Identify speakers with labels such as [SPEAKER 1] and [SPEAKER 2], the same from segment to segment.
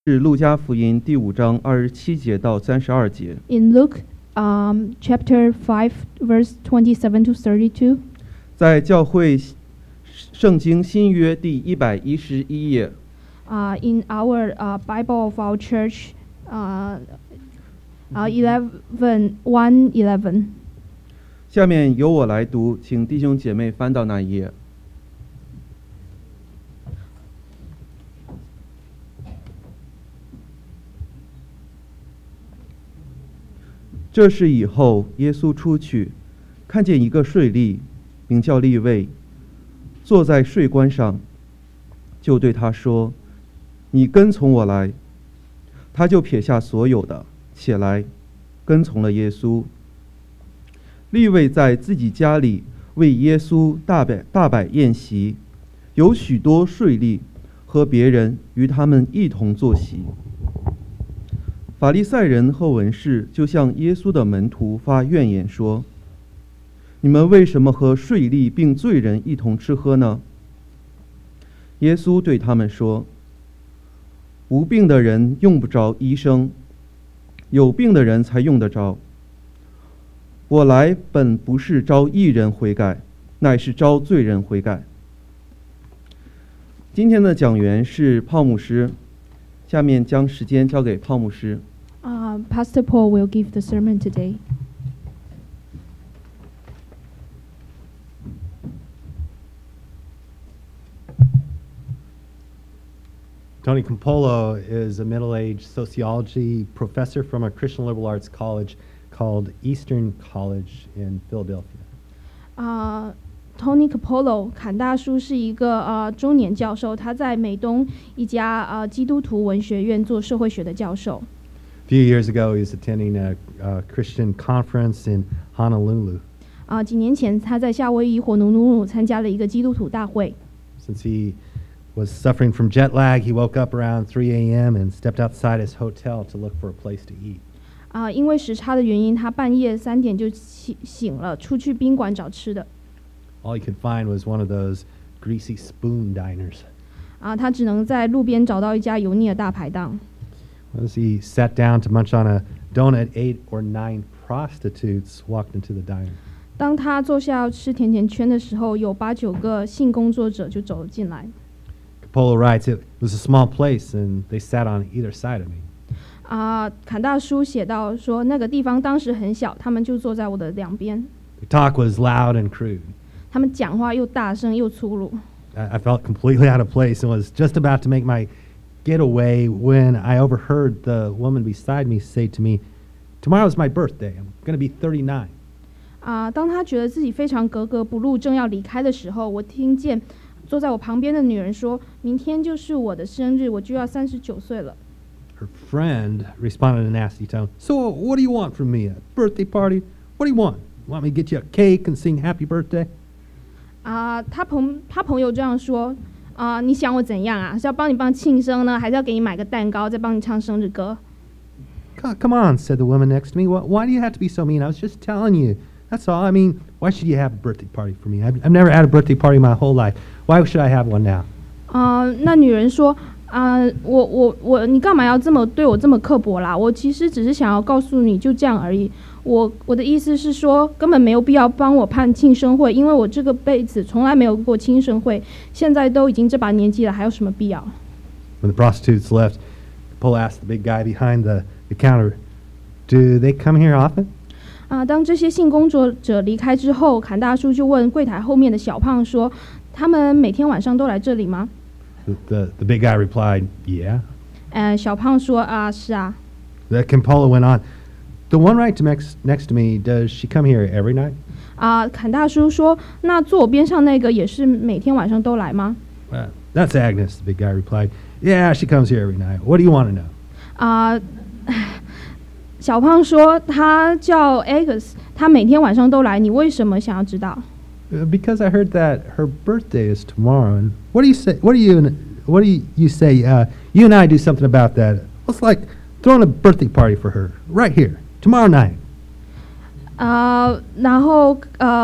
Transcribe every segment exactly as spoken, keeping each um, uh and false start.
[SPEAKER 1] 是路加福音第五章二十七节到三十二节。
[SPEAKER 2] In Luke um, chapter five, verse twenty-seven to thirty-two.
[SPEAKER 1] 在教会圣经新约第一百一十一页。
[SPEAKER 2] Uh, in our uh, Bible of our church, uh, uh, eleven, one eleven.
[SPEAKER 1] 下面由我来读，请弟兄姐妹翻到那一页。这是以后耶稣出去，看见一个税吏，名叫利未，坐在税关上，就对他说：“你跟从我来。”他就撇下所有的，起来，跟从了耶稣。利未在自己家里为耶稣大摆大摆宴席，有许多税吏和别人与他们一同坐席。法利赛人和文士就向耶稣的门徒发怨言说：“你们为什么和税吏并罪人一同吃喝呢？”耶稣对他们说：“无病的人用不着医生，有病的人才用得着。我来本不是招义人悔改，乃是招罪人悔改。”今天的讲员是泡牧师，下面将时间交给泡牧师。
[SPEAKER 2] Uh, Pastor Paul will give the sermon today.
[SPEAKER 3] Tony Campolo is a middle-aged sociology professor from a Christian liberal arts college called Eastern College in Philadelphia.
[SPEAKER 2] Uh, Tony Campolo 坎大叔是一个呃中年教授，他在美东一家呃基督徒文学院做社会学的教授。
[SPEAKER 3] A few years ago, he was attending a, a Christian conference in Honolulu.
[SPEAKER 2] 啊、呃，几年前他在夏威夷火奴努努参加了一个基督徒大会。
[SPEAKER 3] Since he was suffering from jet lag, he woke up around three a.m. and stepped outside his hotel to look for a place to eat.
[SPEAKER 2] 啊、呃，因为时差的原因，他半夜三点就醒醒了，出去宾馆找吃的。
[SPEAKER 3] All he could find was one of those greasy spoon diners.
[SPEAKER 2] 啊、呃，他只能在路边找到一家油腻的大排档。
[SPEAKER 3] As he sat down to munch on a donut, eight or nine prostitutes walked into the diner.
[SPEAKER 2] 当他坐下要吃甜甜圈的时候，有八九个性工作者就走了进来。
[SPEAKER 3] Campolo writes, it was a small place and they sat on either side of me.
[SPEAKER 2] 啊、呃，坎大叔写到说，那个地方当时很小，他们就坐在我的两边。
[SPEAKER 3] The talk was loud and crude.
[SPEAKER 2] 他们讲话又大声又粗鲁。
[SPEAKER 3] I, I felt completely out of place and was just about to make my getaway when I overheard the woman beside me say to me, "Tomorrow's my birthday. I'm going to be thirty-nine."
[SPEAKER 2] 啊、呃，当他觉得自己非常格格不入，正要离开的时候，我听见坐在我旁边的女人说：“明天就是我的生日，我就要三十九岁了。”
[SPEAKER 3] Her friend responded in a nasty tone, "So what do you want from me? A birthday party? What do you want? You want me to get you a cake and sing happy birthday?"
[SPEAKER 2] 啊、呃，他朋他朋友这样说。啊、呃，你想我怎样啊？是要帮你帮庆生呢，还是要给你买个蛋糕，再帮你唱生日歌？
[SPEAKER 3] Come on, said the woman next to me. Why do you have to be so mean? I was just telling you. That's all. I mean, why should you have a birthday party for me? I've, I've never had a birthday party my whole life. Why should I have one now?
[SPEAKER 2] 啊、呃，那女人说：“啊、呃，我我我，你干嘛要这么对我这么刻薄啦？我其实只是想要告诉你，就这样而已。我我的意思是说，根本没有必要帮我办庆生会，因为我这个辈子从来没有过庆生会，现在都已经这把年纪了，还有什么必要？”
[SPEAKER 3] When the prostitutes left, Paul asked the big guy behind the, the counter, "Do they come here often?"
[SPEAKER 2] 啊，当这些性工作者离开之后，坎大叔就问柜台后面的小胖说：“他们每天晚上都来这里吗？”
[SPEAKER 3] The, the, the big guy replied, "Yeah."
[SPEAKER 2] 呃，小胖说：“啊，是啊。”
[SPEAKER 3] The Campolo went on, "The one right to next, next to me, does she come here every night?"
[SPEAKER 2] 啊，坎大叔说：“那坐我边上那个也是每天晚上都来吗？”
[SPEAKER 3] Well, that's Agnes, the big guy replied. "Yeah, she comes here every night. What do you want to know?"
[SPEAKER 2] 啊，小胖说：“他叫 Agnes， 他每天晚上都来，你为什么想要知道？”
[SPEAKER 3] Uh, because I heard that her birthday is tomorrow, and what do you say? What do you what do you, you say? Uh, you and I do something about that. It's like throwing a birthday party for her right here tomorrow night.
[SPEAKER 2] 啊、呃，然后呃，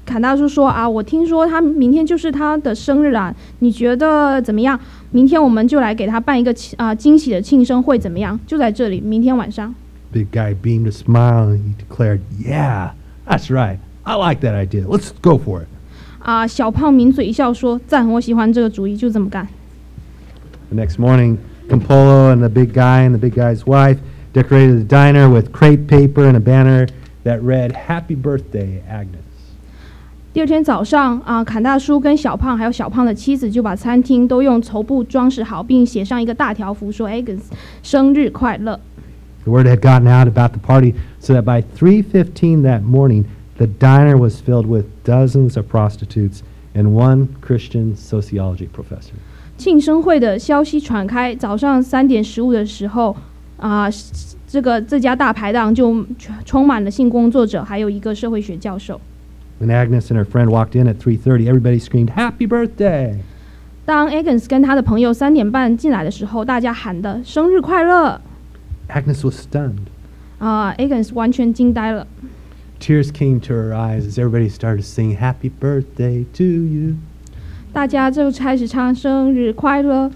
[SPEAKER 2] 坎大叔说啊，我听说他明天就是他的生日啊，你觉得怎么样？明天我们就来给他办一个啊、呃、惊喜的庆生会，怎么样？就在这里，明天晚上。
[SPEAKER 3] Big guy beamed a smile and he declared, "Yeah, that's right. I like that idea. Let's go for it."
[SPEAKER 2] 啊、小胖抿嘴一笑说：“赞，我喜欢这个主意，就这么干。”
[SPEAKER 3] The next morning, Campolo and the big guy and the big guy's wife decorated the diner with crepe paper and a banner that read, "Happy birthday, Agnes."
[SPEAKER 2] 第二天早上啊，坎大叔跟小胖还有小胖的妻子就把餐厅都用绸布装饰好，并写上一个大条幅，说 ：“Agnes 生日快乐。”
[SPEAKER 3] The word had gotten out about the party so that by three fifteen that morning, the diner was filled with dozens of prostitutes and one Christian sociology professor.
[SPEAKER 2] 庆生会的消息传开，早上三点十五的时候啊、这个这家大排档就充满了性工作者，还有一个社会学教授。
[SPEAKER 3] When Agnes and her friend walked in at three thirty, everybody screamed, "Happy birthday!"
[SPEAKER 2] 当 Agnes 跟他的朋友三点半进来的时候，大家喊的生日快乐
[SPEAKER 3] Agnes was stunned.
[SPEAKER 2] 啊、Agnes 完全惊呆了。
[SPEAKER 3] Tears came to her eyes as everybody started to sing, "Happy birthday to you."
[SPEAKER 2] 大家就开始唱生日快乐。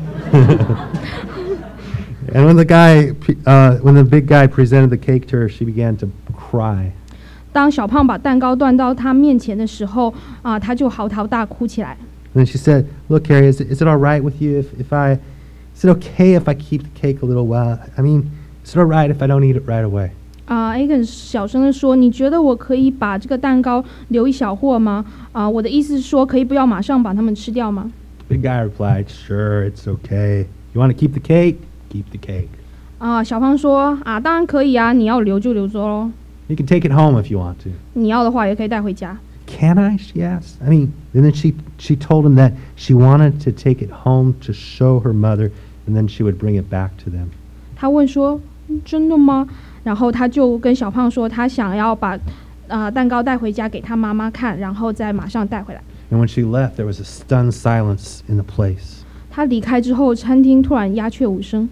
[SPEAKER 3] And when the guy, uh, when the big guy presented the cake to her, she began to cry.
[SPEAKER 2] 当小胖把蛋糕端到他面前的时候啊、他就嚎啕大哭起来。
[SPEAKER 3] And then she said, "Look, Harry, is it, is it all right with you if, if I, is it okay if I keep the cake a little while? I mean, is it all right if I don't eat it right away?"
[SPEAKER 2] 啊 Agnes 小声的说：“你觉得我可以把这个蛋糕留一小会吗？啊、我的意思是说，可以不要马上把它们吃掉吗？”
[SPEAKER 3] The big guy replied, "Sure, it's okay. You want to keep the cake? Keep the cake.
[SPEAKER 2] 啊、小胖说：“啊，当然可以啊，你要留就留着喽，
[SPEAKER 3] You can take it home if you want to."
[SPEAKER 2] 你要的话也可以带回家。”
[SPEAKER 3] "Can I?" she asked. I mean, and then she, she told him that she wanted to take it home to show her mother, and then she would bring it back to them.
[SPEAKER 2] 他问说：“嗯真的吗？”然后他就跟小胖说，他想要把啊、蛋糕带回家给他妈妈看，然后再马上带回来。
[SPEAKER 3] And when she left, there was a stunned silence in the place.
[SPEAKER 2] 他离开之后，餐厅突然鸦雀无声。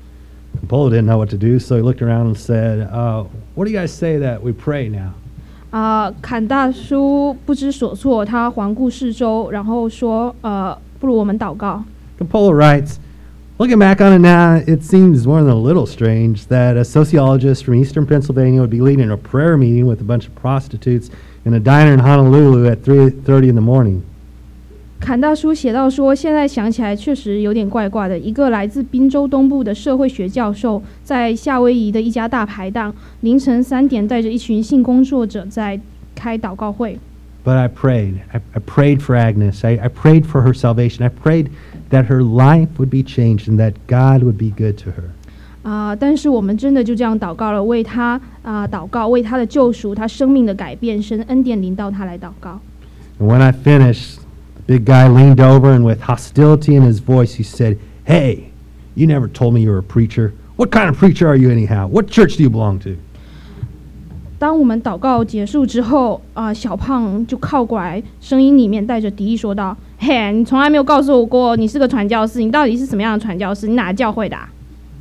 [SPEAKER 3] Polo didn't know what to do, so he looked around and said, uh, "What do you guys say that we pray now?"
[SPEAKER 2] 啊、坎大叔不知所措，他环顾四周，然后说：“呃，不如我们祷告。”
[SPEAKER 3] Campolo writes, "Looking back on it now, it seems more than a little strange that a sociologist from eastern Pennsylvania would be leading a prayer meeting with a bunch of prostitutes in a diner in Honolulu at three thirty in the morning."
[SPEAKER 2] 坎大叔写到说：“现在想起来确实有点怪怪的。一个来自宾州东部的社会学教授，在夏威夷的一家大排档，凌晨三点带着一群性工作者在开祷告会。”
[SPEAKER 3] But I prayed. I, I prayed for Agnes. I, I prayed for her salvation. I prayed that her life would be changed and that God would be good to her.
[SPEAKER 2] 啊、但是我们真的就这样祷告了，为他啊、祷告，为他的救赎，他生命的改变，神恩典临到他来祷告。
[SPEAKER 3] And when I finished, the big guy leaned over and with hostility in his voice, he said, "Hey, you never told me you were a preacher. What kind of preacher are you anyhow? What church do you belong to?"
[SPEAKER 2] 当我们祷告结束之后，啊、小胖就靠过来，声音里面带着敌意说道：“嘿，你从来没有告诉我过你是个传教士，你到底是什么样的传教士？你哪个教会的、啊？”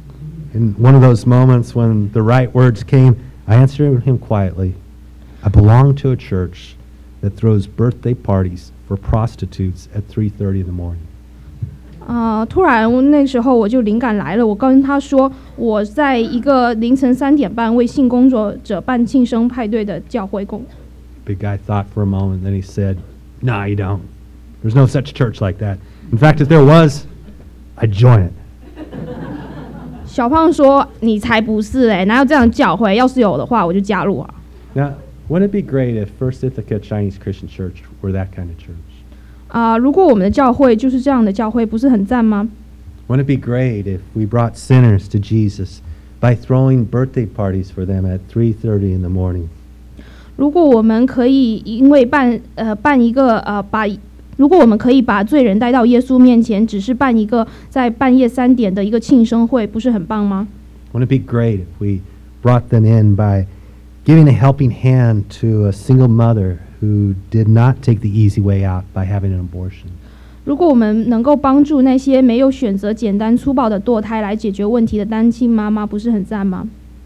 [SPEAKER 3] In one of those moments when the right words came, I answered him quietly, "I belong to a church that throws birthday parties for prostitutes at three thirty in the morning."
[SPEAKER 2] 啊、突然那时候我就灵感来了，我跟他说，我在一个凌晨三点半为性工作者办庆生派对的教会工。
[SPEAKER 3] Big guy thought for a moment, then he said, "Nah, you don't. There's no such church like that. In fact, if there was, I'd join it."
[SPEAKER 2] 小胖说：“你才不是嘞、哪有这样的教会？要是有的话，我就加入啊。”
[SPEAKER 3] Now, wouldn't it be great if First Ithaca Chinese Christian Church were that kind of church?
[SPEAKER 2] 啊、如果我们的教会就是这样的教会，不是很赞吗？
[SPEAKER 3] Wouldn't it be great if we brought sinners to Jesus by throwing birthday parties for them at three thirty in the morning?
[SPEAKER 2] 如果我们可以因为办呃办一个呃把，如果我们可以把罪人带到耶稣面前，只是办一个在半夜三点的一个庆生会，不是很棒吗？
[SPEAKER 3] Wouldn't it be great if we brought them in by giving a helping hand to a single mother who did not take the easy way out by having an abortion?
[SPEAKER 2] 如果我们能够帮助那些没有选择简单粗暴的堕胎来解决问题的单亲妈妈，不是很赞吗？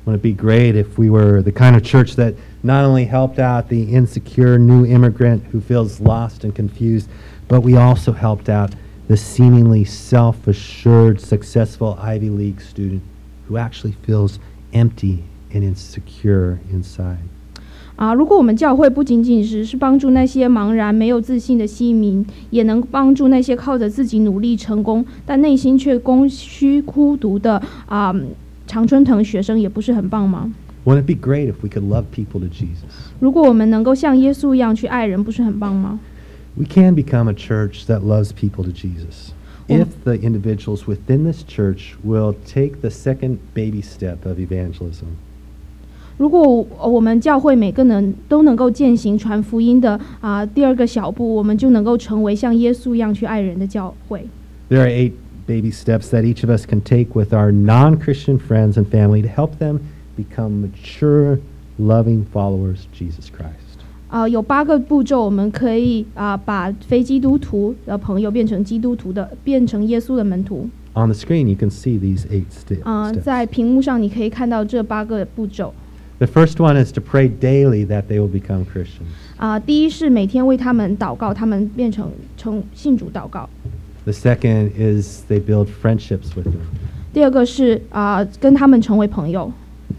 [SPEAKER 3] Wouldn't it be great if we were the kind of church that not only helped out the insecure new immigrant who feels lost and confused, but we also helped out the seemingly self-assured, successful Ivy League student who actually feels empty and insecure inside.
[SPEAKER 2] 啊，如果我们教会不仅仅是是帮助那些茫然没有自信的西民，也能帮助那些靠着自己努力成功，但内心却空虚孤独的啊常春藤学生，也不是很棒吗？
[SPEAKER 3] Wouldn't it be great if we could love people to Jesus?
[SPEAKER 2] 如果我们能够像耶稣一样去爱人，不是很棒吗？
[SPEAKER 3] We can become a church that loves people to Jesus if the individuals within this church will take the second baby step of evangelism.
[SPEAKER 2] 如果我们教会每个人都能够践行传福音的啊第二个小步，我们就能够成为像耶稣一样去爱人的教会。
[SPEAKER 3] There are eight baby steps that each of us can take with our non-Christian friends and family to help them become mature, loving followers of Jesus Christ.
[SPEAKER 2] 啊、有八个步骤，我们可以啊、把非基督徒的朋友变成基督徒的，变成耶稣的门徒。
[SPEAKER 3] On the screen, you can see these eight st-
[SPEAKER 2] 啊、
[SPEAKER 3] steps.
[SPEAKER 2] 在屏幕上你可以看到这八个步骤。
[SPEAKER 3] The first one is to pray daily that they will become Christians.
[SPEAKER 2] 啊、第一是每天为他们祷告，他们变成成信主祷告。
[SPEAKER 3] The second is they build friendships with them.
[SPEAKER 2] 第二个是啊、跟他们成为朋友。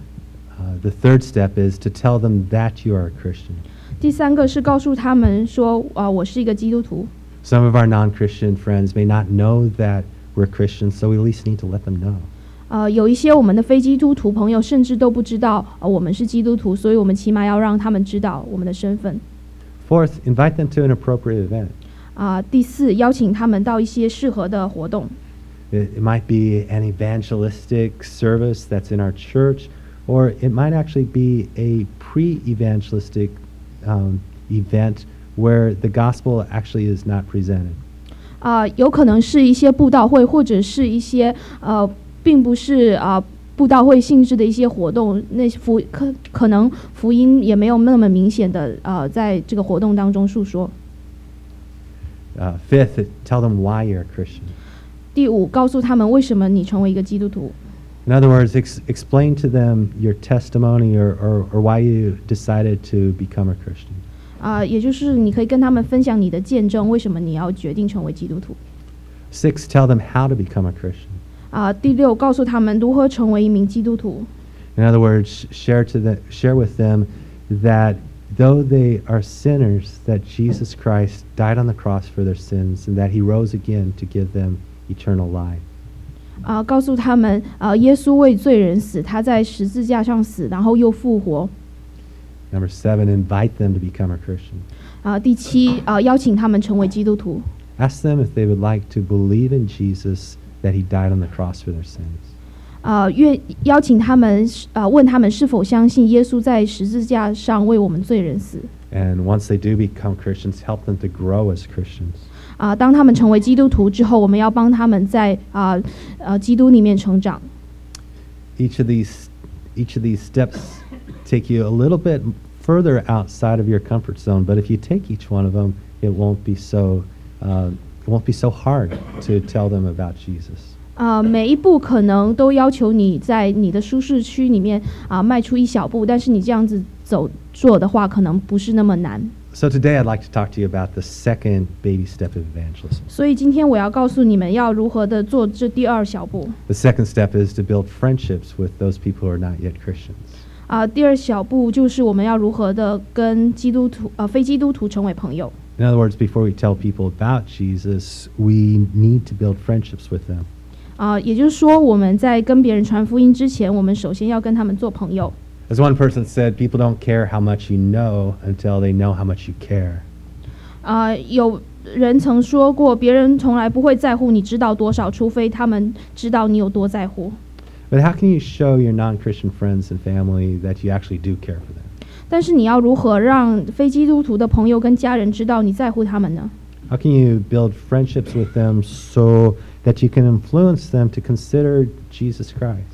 [SPEAKER 3] Uh, the third step is to tell them that you are a Christian.
[SPEAKER 2] 第三个是告诉他们说啊、我是一个基督徒。
[SPEAKER 3] Some of our non-Christian friends may not know that we're Christians, so we at least need to let them know.
[SPEAKER 2] 呃，有一些我们的非基督徒朋友甚至都不知道呃我们是基督徒，所以我们起码要让他们知道我们的身份。
[SPEAKER 3] Fourth, invite them to an appropriate event.
[SPEAKER 2] 啊、第四，邀请他们到一些适合的活动。
[SPEAKER 3] It, it might be an evangelistic service that's in our church, or it might actually be a pre-evangelistic um, event where the gospel actually is not presented.
[SPEAKER 2] 啊、有可能是一些布道会，或者是一些呃，并不是啊、布道会性质的一些活动。那福可可能福音也没有那么明显的呃，在这个活动当中述说。
[SPEAKER 3] Uh, fifth, tell them why you're a Christian.
[SPEAKER 2] 第五，告诉他们为什么你成为一个基督徒。
[SPEAKER 3] In other words, ex- explain to them your testimony or, or, or why you decided to become a Christian.
[SPEAKER 2] 啊、也就是你可以跟他们分享你的见证，为什么你要决定成为基督徒。
[SPEAKER 3] Six, tell them how to become a Christian.
[SPEAKER 2] 啊、第六，告诉他们如何成为一名基督徒。
[SPEAKER 3] In other words, sh- share to the, share with them that though they are sinners, that Jesus Christ died on the cross for their sins and that he rose again to give them eternal life.
[SPEAKER 2] 啊、告诉他们，啊，耶稣为罪人死，他在十字架上死，然后又复活。
[SPEAKER 3] Number seven, invite them to become a Christian.
[SPEAKER 2] 啊、第七，啊、邀请他们成为基督徒。
[SPEAKER 3] Ask them if they would like to believe in Jesus, that he died on the cross for their sins.
[SPEAKER 2] 啊、愿邀请他们，啊、问他们是否相信耶稣在十字架上为我们罪人死。
[SPEAKER 3] And once they do become Christians, help them to grow as Christians.
[SPEAKER 2] 啊、当他们成为基督徒之后，我们要帮他们在啊呃基督里面成长。
[SPEAKER 3] Each of these, each of these steps take you a little bit further outside of your comfort zone, but if you take each one of them, it won't be so, uh, it won't be so hard to tell them about Jesus.
[SPEAKER 2] 啊、每一步可能都要求你在你的舒适区里面啊、迈出一小步，但是你这样子走做的话，可能不是那么难。
[SPEAKER 3] So today I'd like to talk to you about the second baby step of evangelism.
[SPEAKER 2] 所以今天我要告诉你们要如何的做这第二小步。
[SPEAKER 3] The second step is to build friendships with those people who are not yet Christians.
[SPEAKER 2] 啊、第二小步就是我们要如何的跟基督徒呃非基督徒成为朋友。
[SPEAKER 3] In other words, before we tell people about Jesus, we need to build friendships with them.
[SPEAKER 2] 啊、也就是说我们在跟别人传福音之前，我们首先要跟他们做朋友。
[SPEAKER 3] As one person said, people don't care how much you know until they know how much you care.
[SPEAKER 2] 啊、有人曾说过，别人从来不会在乎你知道多少，除非他们知道你有多在乎。
[SPEAKER 3] But how can you show your non-Christian friends and family that you actually do care for them?
[SPEAKER 2] 但是你要如何让非基督徒的朋友跟家人知道你在乎他们呢？
[SPEAKER 3] How can you build friendships with them so that you can influence them to consider Jesus Christ?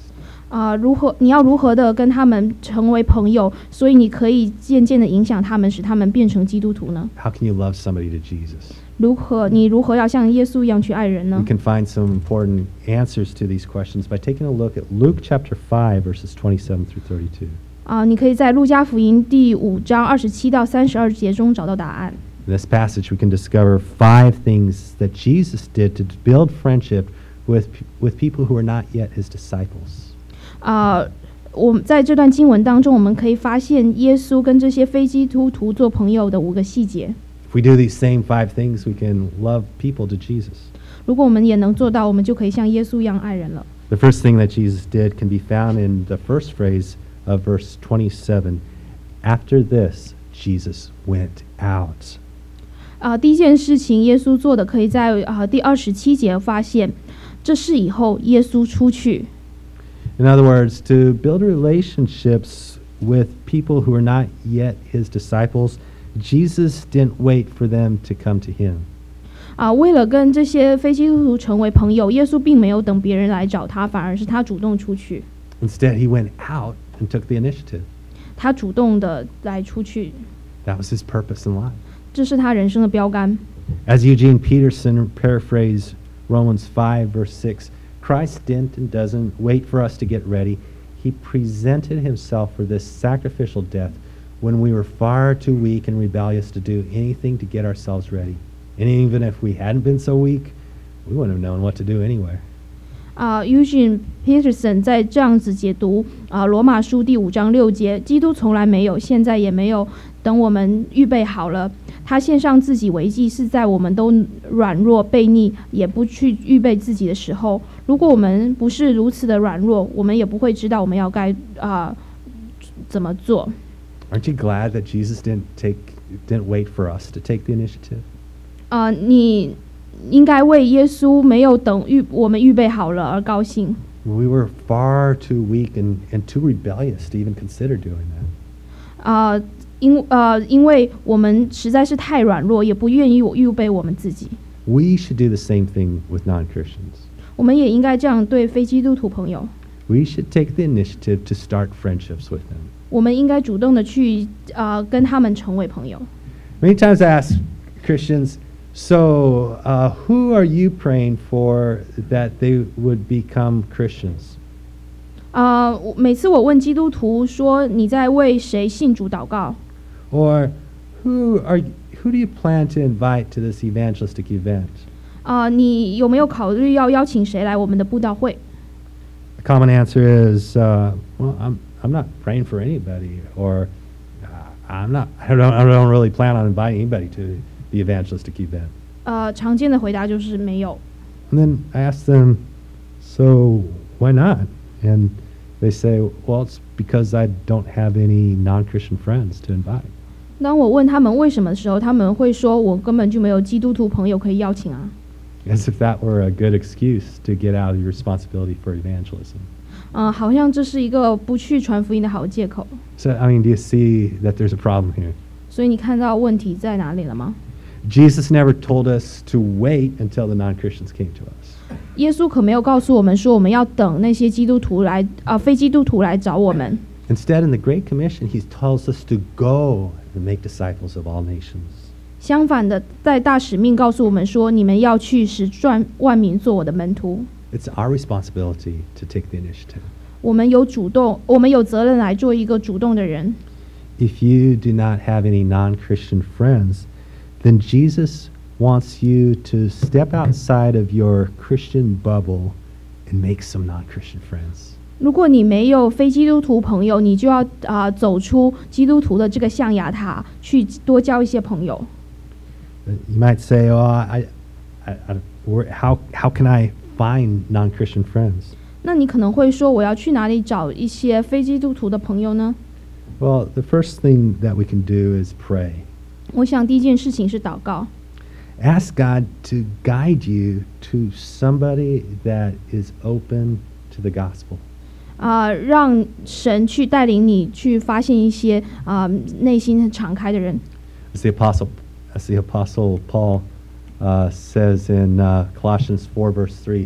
[SPEAKER 2] 啊、如何你要如何的跟他们成为朋友，所以你可以渐渐的影响他们，使他们变成基督徒呢？
[SPEAKER 3] How can you love somebody to Jesus?
[SPEAKER 2] 如何你如何要像耶稣一样去爱人呢
[SPEAKER 3] We？ can find some important answers to these questions by taking a look at Luke chapter five, verses twenty-seven through thirty-two.
[SPEAKER 2] 啊、你可以在路加福音第五章二十七到三十二节中找到答案。
[SPEAKER 3] In this passage, we can discover five things that Jesus did to build friendship with, with people who are not yet his disciples.
[SPEAKER 2] 啊、我们在这段经文当中，我们可以发现耶稣跟这些非基督徒做朋友的五个细节。
[SPEAKER 3] If we do these same five things, we can love people to Jesus.
[SPEAKER 2] 如果我们也能做到，我们就可以像耶稣一样爱人了。
[SPEAKER 3] The first thing that Jesus did can be found in the first phrase of verse twenty-seven. After this, Jesus went out.
[SPEAKER 2] 啊、第一件事情耶稣做的，可以在啊、第二十七节发现。这事以后，耶稣出去。
[SPEAKER 3] In other words, to build relationships with people who are not yet his disciples, Jesus didn't wait for them to come to him.
[SPEAKER 2] 啊、为了跟这些非基督徒成为朋友，耶稣并没有等别人来找他，反而是他主动出去。
[SPEAKER 3] Instead, he went out and took the initiative.
[SPEAKER 2] 他主动的来出去，
[SPEAKER 3] That was his purpose in life.
[SPEAKER 2] 这是他人生的标杆。
[SPEAKER 3] As Eugene Peterson paraphrased Romans five, verse six, Christ didn't and doesn't wait for us to get ready. He presented himself for this sacrificial death when we were far too weak and rebellious to do anything to get ourselves ready. And even if we hadn't been so weak, we wouldn't have known what to do anyway.
[SPEAKER 2] 啊、Eugene Peterson 在这样子解读啊、罗马书第五章六节，基督从来没有，现在也没有等我们预备好了，他献上自己为祭，是在我们都软弱悖逆，也不去预备自己的时候。如果我们不是如此的软弱，我们也不会知道我们要该啊、怎么做。
[SPEAKER 3] Aren't you glad that Jesus didn't take didn't wait for us to take the initiative?
[SPEAKER 2] 啊、你应该为耶稣没有等预我们预备好了而高兴。
[SPEAKER 3] We were far too weak and, and too rebellious to even consider doing that.
[SPEAKER 2] 啊、因呃，因为我们实在是太软弱，也不愿意预备我们自己。
[SPEAKER 3] We should do the same thing with non-Christians.
[SPEAKER 2] 我们也应该这样对非基督徒朋友。
[SPEAKER 3] We should take the initiative to start friendships with them.
[SPEAKER 2] 我们应该主动的去啊、跟他们成为朋友。
[SPEAKER 3] Many times I ask Christians, so uh, who are you praying for that they would become Christians?
[SPEAKER 2] 啊、我每次我问基督徒说你在为谁信主祷告，
[SPEAKER 3] Or who are who do you plan to invite to this evangelistic event?
[SPEAKER 2] 啊、你有没有考虑要邀请谁来我们的布道会？
[SPEAKER 3] The common answer is, uh, well, I'm I'm not praying for anybody, or uh, I'm not I don't I don't really plan on inviting anybody to the evangelistic event.
[SPEAKER 2] 呃，常见的回答就是没有。
[SPEAKER 3] And then I ask them, so why not? And they say, well, it's because I don't have any non-Christian friends to invite.
[SPEAKER 2] 当我问他们为什么的时候，他们会说我根本就没有基督徒朋友可以邀请啊。
[SPEAKER 3] As if that were a good excuse to get out of your responsibility for evangelism.
[SPEAKER 2] 嗯、好像这是一个不去传福音的好借口。
[SPEAKER 3] So, I mean, do you see that there's a problem here?
[SPEAKER 2] 所以你看到问题在哪里了吗？
[SPEAKER 3] Jesus never told us to wait until the non-Christians came to us.
[SPEAKER 2] 耶稣可没有告诉我们说我们要等那些基督徒来啊、非基督徒来找我们。
[SPEAKER 3] Instead, in the Great Commission, he tells us to go and make disciples of all nations.
[SPEAKER 2] 相反的，在大使命告诉我们说，你们要去使万万民做我的门徒。
[SPEAKER 3] It's our responsibility to take the initiative.
[SPEAKER 2] 我们有主动，我们有责任来做一个主动的人。
[SPEAKER 3] If you do not have any non-Christian friends, then Jesus wants you to step outside of your Christian bubble and make some non-Christian friends.
[SPEAKER 2] 如果你没有非基督徒朋友，你就要啊、走出基督徒的这个象牙塔，去多交一些朋友。
[SPEAKER 3] You might say, "Oh, I, I, I where, how how can I find non-Christian friends?"
[SPEAKER 2] 那你可能会说，我要去哪里找一些非基督徒的朋友呢？
[SPEAKER 3] Well, the first thing that we can do is pray.
[SPEAKER 2] 我想第一件事情是祷告，
[SPEAKER 3] Ask God to guide you to somebody that is open to the gospel.
[SPEAKER 2] 啊、让神去带领你去发现一些啊、内心敞开的人。
[SPEAKER 3] As the apostle, as the apostle Paul uh, says in uh, Colossians four verse three,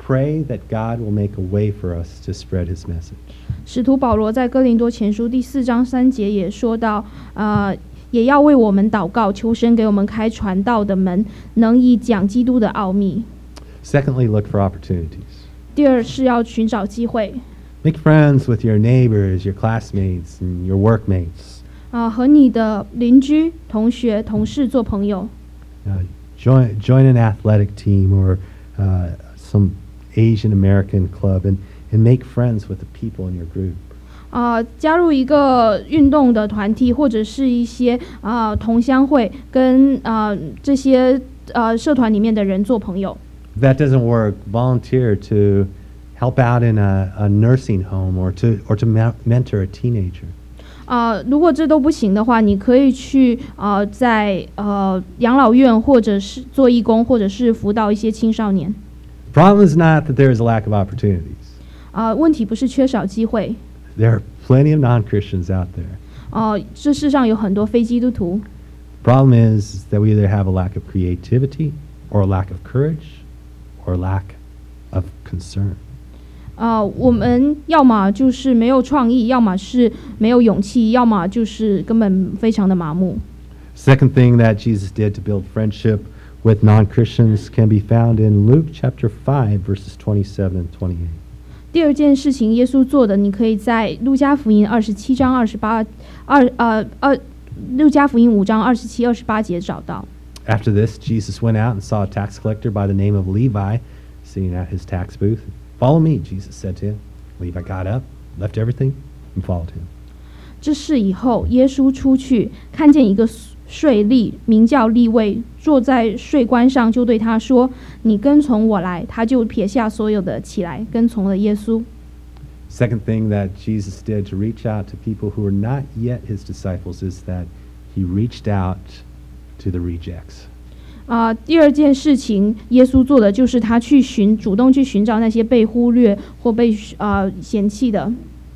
[SPEAKER 3] pray that God will make a way for us to spread his message.
[SPEAKER 2] 使徒保罗在哥林多前书第四章三节也说到，呃，也要为我们祷告，求神给我们开传道的门，能以讲基督的奥秘。
[SPEAKER 3] Secondly, look for opportunities.
[SPEAKER 2] 第二是要寻找机会，
[SPEAKER 3] Make friends with your neighbors, your classmates, and your workmates.
[SPEAKER 2] 啊、和你的邻居、同学、同事做朋友。
[SPEAKER 3] Uh, join join an athletic team or uh, some Asian American club and, and make friends with the people in your group.
[SPEAKER 2] 啊、加入一个运动的团体，或者是一些啊、同乡会，跟啊、这些呃社团里面的人做朋友。
[SPEAKER 3] If that doesn't work, volunteer to help out in a, a nursing home or to or to ma- mentor a teenager.
[SPEAKER 2] 啊、如果这都不行的话，你可以去呃在呃养老院，或者是做义工，或者是辅导一些青少年。
[SPEAKER 3] The problem is not that there is a lack of opportunities.
[SPEAKER 2] 啊、问题不是缺少机会，
[SPEAKER 3] There are plenty of non-Christians out there.
[SPEAKER 2] 啊、这世上有很多非基督徒。
[SPEAKER 3] The problem is that we either have a lack of creativity or a lack of courage or a lack of concern.
[SPEAKER 2] 啊、我们要么就是没有创意，要么是没有勇气，要么就是根本非常的麻木。
[SPEAKER 3] Second thing that Jesus did to build friendship with non-Christians can be found in Luke chapter five, verses twenty-seven and twenty-eight.
[SPEAKER 2] 第二件事情，耶稣做的，你可以在路加福音二十七章二十八二呃二路加福音五章二十七二十八节找到。
[SPEAKER 3] After this, Jesus went out and saw a tax collector by the name of Levi sitting at his tax booth. Follow me, Jesus said to him. Levi got up, left everything, and followed him.
[SPEAKER 2] 这事以后，耶稣出去，看见一个税吏，名叫利未，坐在税关上，就对他说：“你跟从我来。”他就撇下所有的，起来跟从了耶稣。
[SPEAKER 3] Second thing that Jesus did to reach out to people who were not yet his disciples is that he reached out to the rejects.
[SPEAKER 2] 啊、第二件事情，耶稣做的就是他去寻，主动去寻找那些被忽略或被啊、嫌弃的。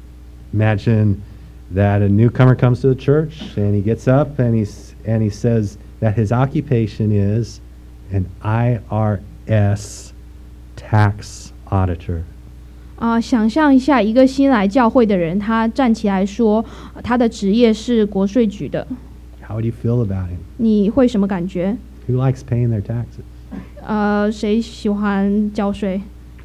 [SPEAKER 3] Imagine that a newcomer comes to the church and he gets up and he's and he says that his occupation is an I R S tax auditor.
[SPEAKER 2] 啊、想象一下，一个新来教会的人，他站起来说，呃他的职业是国税局的，
[SPEAKER 3] How would you feel about him?
[SPEAKER 2] 你会什么感觉？
[SPEAKER 3] Who likes paying their taxes?
[SPEAKER 2] 呃，谁喜欢交税？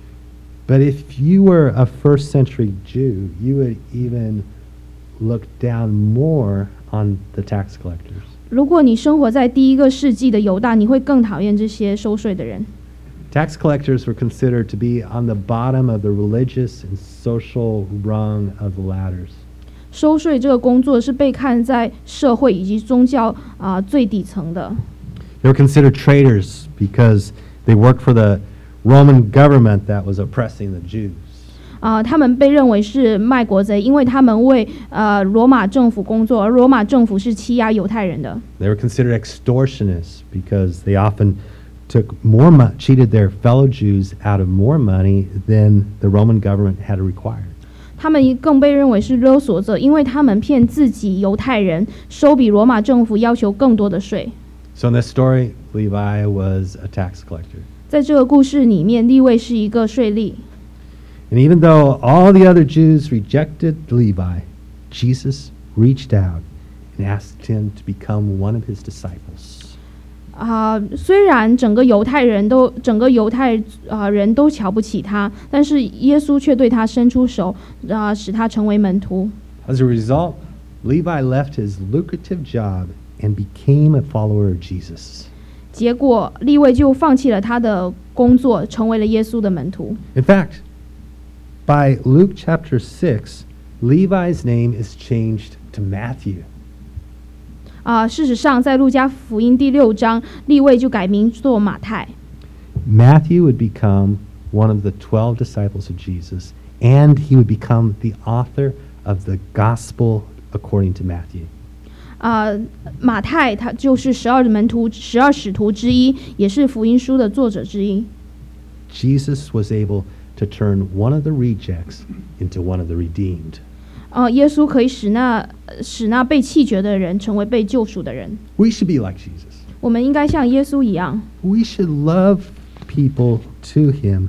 [SPEAKER 3] But if you were a first century Jew, you would even look down more on the tax collectors.
[SPEAKER 2] 如果你生活在第一个世纪的犹大，你会更讨厌这些收税的人。
[SPEAKER 3] Tax collectors were considered to be on the bottom of the religious and social rung of the ladders.
[SPEAKER 2] 收税这个工作是被看在社会以及宗教啊、最底层的。
[SPEAKER 3] They were considered traitors because they worked for the Roman government that was oppressing the Jews.
[SPEAKER 2] 啊、他们被认为是卖国贼，因为他们为呃罗马政府工作，而罗马政府是欺压犹太人的。
[SPEAKER 3] They were considered extortionists because they often took more mo- cheated their fellow Jews out of more money than the Roman government had required.
[SPEAKER 2] 他们更被认为是勒索者，因为他们骗自己犹太人，收比罗马政府要求更多的税。
[SPEAKER 3] So in this story, Levi was a tax collector.
[SPEAKER 2] 在这个故事里面，利未是一个税吏。
[SPEAKER 3] And even though all the other Jews rejected Levi, Jesus reached out and asked him to become one of his disciples.
[SPEAKER 2] 啊、虽然整个犹太人都整个犹太啊、人都瞧不起他，但是耶稣却对他伸出手，啊、使他成为门徒。
[SPEAKER 3] As a result, Levi left his lucrative job and became a follower of Jesus.
[SPEAKER 2] 结果利未就放弃了他的工作，成为了耶稣的门徒。
[SPEAKER 3] In fact, by Luke chapter six, Levi's name is changed to Matthew.
[SPEAKER 2] 啊、事实上，在路加福音第六章，利未就改名做马太。
[SPEAKER 3] Matthew would become one of the twelve disciples of Jesus, and he would become the author of the gospel according to Matthew.
[SPEAKER 2] 啊、马太他就是十二门徒、十二使徒之一，也是福音书的作者之一。
[SPEAKER 3] Jesus was able to turn one of the rejects into one of the redeemed.
[SPEAKER 2] 呃，耶稣可以使那使那被弃绝的人成为被救赎的人。
[SPEAKER 3] We should be like Jesus.
[SPEAKER 2] 我们应该像耶稣一样，
[SPEAKER 3] We should love people to him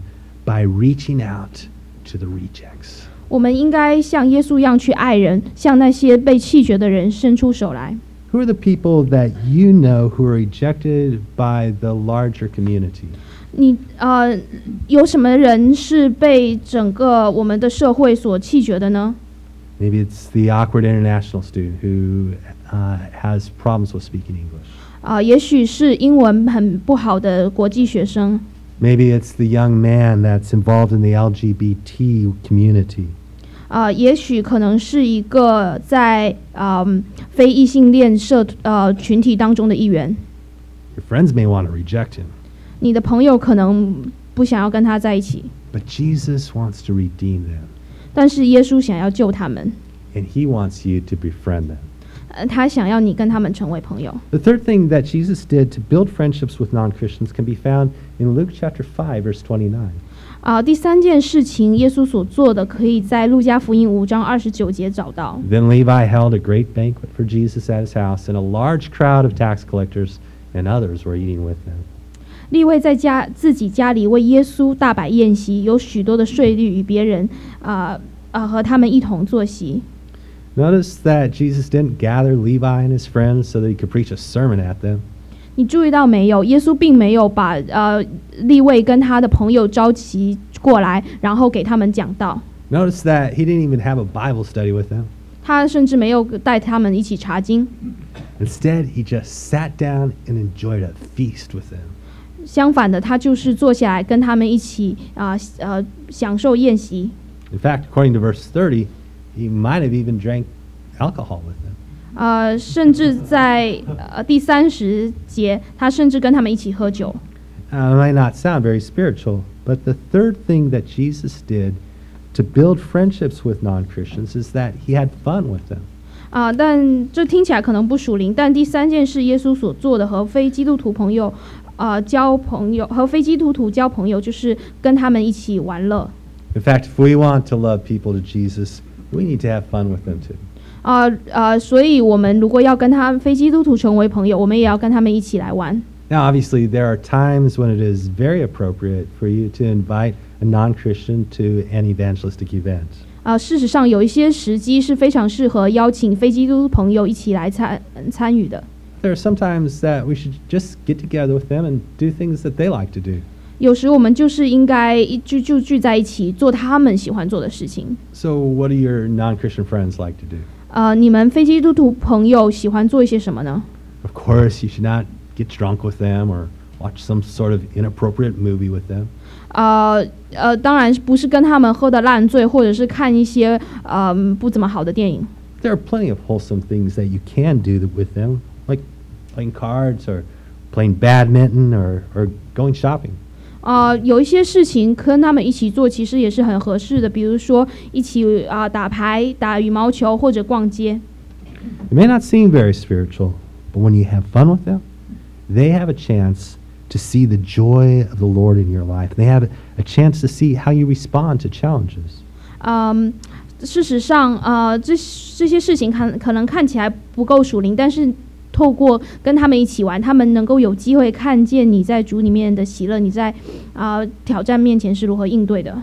[SPEAKER 3] by reaching out to the rejects.
[SPEAKER 2] 我们应该像耶稣一样去爱人，向那些被弃绝的人伸出手来。
[SPEAKER 3] Who are the people that you know who are rejected by the larger community?
[SPEAKER 2] 你呃，有什么人是被整个我们的社会所弃绝的呢？
[SPEAKER 3] Maybe it's the awkward international student who uh, has problems with speaking English.
[SPEAKER 2] 啊、呃，也许是英文很不好的国际学生。
[SPEAKER 3] Maybe it's the young man that's involved in the L G B T community.
[SPEAKER 2] 啊、呃，也许可能是一个在嗯、呃、非异性恋社呃群体当中的一员。
[SPEAKER 3] Your friends may want to reject him.
[SPEAKER 2] 你的朋友可能不想要跟他在一起，
[SPEAKER 3] But Jesus wants to redeem them,
[SPEAKER 2] 但是耶稣想要救他们，
[SPEAKER 3] and he wants you to befriend them.
[SPEAKER 2] 呃，他想要你跟他们成为朋友。
[SPEAKER 3] The third thing that Jesus did to build friendships with non-Christians can be found in Luke chapter five, verse twenty-nine.
[SPEAKER 2] 啊、呃，第三件事情，耶稣所做的，可以在路加福音五章二十九节找到。
[SPEAKER 3] Then Levi held a great banquet for Jesus at his house, and a large crowd of tax collectors and others were eating with them.
[SPEAKER 2] 利未在家自己家里为耶稣大摆宴席，有许多的税吏与别人啊啊、呃呃、和他们一同坐席。
[SPEAKER 3] Notice that Jesus didn't gather Levi and his friends so that he could preach a sermon at them.
[SPEAKER 2] 你注意到没有？耶稣并没有把呃利未跟他的朋友召集过来，然后给他们讲道。
[SPEAKER 3] Notice that he didn't even have a Bible study with them.
[SPEAKER 2] 他甚至没有带他们一起查经，
[SPEAKER 3] Instead, he just sat down and enjoyed a feast with them.
[SPEAKER 2] 相反的，他就是坐下来跟他们一起啊 呃, 呃享受宴席。
[SPEAKER 3] In fact, according to verse thirty, he might have even drank alcohol with them.
[SPEAKER 2] 呃，甚至在呃第三十节，他甚至跟他们一起喝酒。
[SPEAKER 3] Uh, it might not sound very spiritual, but the third thing that Jesus did to build friendships with non-Christians is that he had fun with them.
[SPEAKER 2] 啊、但这听起来可能不属灵，但第三件事，耶稣所做的和非基督徒朋友，啊交朋友，和非基督徒交朋友，就是跟他们一起玩乐。
[SPEAKER 3] In fact, if we want to love people to Jesus, we need to have fun with them too.
[SPEAKER 2] 啊啊，所以我们如果要跟他非基督徒成为朋友，我们也要跟他们一起来玩。
[SPEAKER 3] Now, obviously, there are times when it is very appropriate for you to invite a non-Christian to an evangelistic event.
[SPEAKER 2] 啊、事实上有一些时机是非常适合邀请非基督徒朋友一起来参参与的。
[SPEAKER 3] There are some times that we should just get together with them and do things that they like to do.
[SPEAKER 2] 有时我们就是应该一聚就聚在一起，做他们喜欢做的事情。
[SPEAKER 3] So, what do your non-Christian friends like to do?
[SPEAKER 2] 呃，你们非基督徒朋友喜欢做一些什么呢？
[SPEAKER 3] Of course, you should not get drunk with them or watch some sort of inappropriate movie with them.
[SPEAKER 2] 呃呃，当然不是跟他们喝得烂醉，或者是看一些呃不怎么好的电影。
[SPEAKER 3] There are plenty of wholesome things that you can do th- with them, like playing cards or playing badminton or, or going shopping.
[SPEAKER 2] 呃，有一些事情跟他们一起做，其实也是很合适的，比如说一起啊、呃、打牌、打羽毛球或者逛街。
[SPEAKER 3] It may not seem very spiritual, but when you have fun with them, they have a chance to see the joy of the Lord in your life. They have a chance to see how you respond to challenges.
[SPEAKER 2] 嗯，事实上，呃，这这些事情看可能看起来不够属灵，但是透过跟他们一起玩，他们能够有机会看见你在主里面的喜乐，你在啊、呃挑战面前是如何应对的。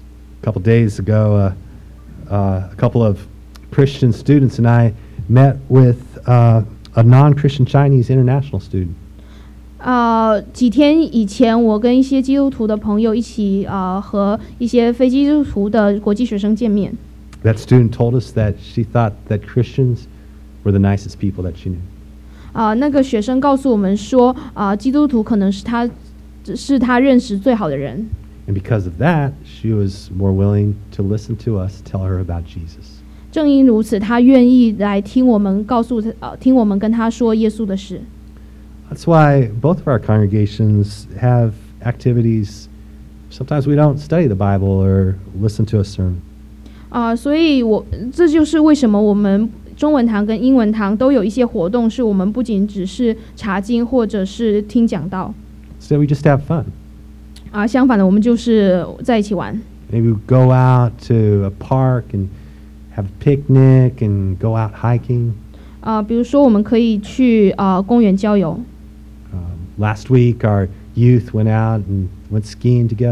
[SPEAKER 3] A couple days ago, uh, uh, a couple of Christian students and I met with uh, a non-Christian Chinese international student.
[SPEAKER 2] 呃，几天以前，我跟一些基督徒的朋友一起，呃，和一些非基督徒的国际学生见面。
[SPEAKER 3] That student told us that she thought that Christians were the nicest people that she knew.
[SPEAKER 2] 啊、那个学生告诉我们说，啊、基督徒可能是他，是他认识最好的人。
[SPEAKER 3] And because of that, she was more willing to listen to us tell her about Jesus.
[SPEAKER 2] 正因如此，他愿意来听我们告诉他，呃，听我们跟他说耶稣的事。
[SPEAKER 3] That's why both of our congregations have activities. Sometimes we don't study the Bible or listen to a sermon.
[SPEAKER 2] 啊、所以我这就是为什么我们中文堂跟英文堂都有一些活动，是我们不仅只是查经或者是听讲道。
[SPEAKER 3] Instead, we just have fun.
[SPEAKER 2] 啊、相反的，我们就是在一起玩。
[SPEAKER 3] Maybe we go out to a park and have a picnic and go out hiking.
[SPEAKER 2] 啊、比如说我们可以去啊、公园郊游。
[SPEAKER 3] Um, last week, our youth went out and went skiing together.